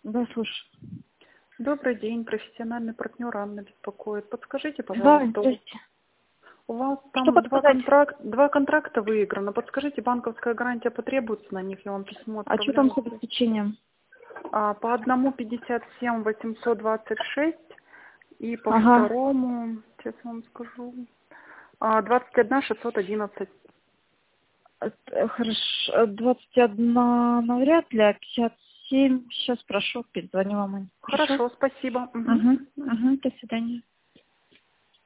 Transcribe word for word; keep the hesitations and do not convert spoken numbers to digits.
Да, слушай. Добрый день, профессиональный партнер Анна беспокоит. Подскажите, Да, пожалуйста, у здрасте. у вас Что там два, подсказать? контракт, два контракта выиграно. Подскажите, банковская гарантия потребуется на них? Я вам письмо А что там отправляла. с обеспечением? А, по одному пятьдесят семь восемьсот двадцать шесть и по Ага. второму, сейчас я вам скажу, а, двадцать один шестьсот одиннадцать. Э, Хорошо. двадцать один навряд ли, а пятьдесят семь. Сейчас прошу, перезвоню вам. Хорошо? Хорошо, спасибо. Мгм. Угу. Угу. До свидания.